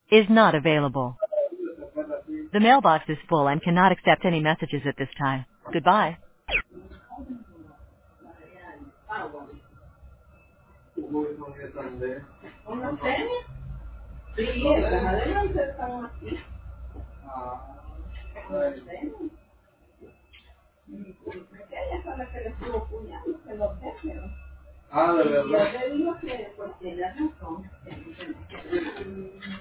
is not available. The mailbox is full and cannot accept any messages at this time. Goodbye. ¿Una serie? Sí, adelante están aquí. Una serie. Ella fue la que le estuvo puñando, que lo sé, pero... Ah, de verdad. Y yo le digo que, pues, tiene razón.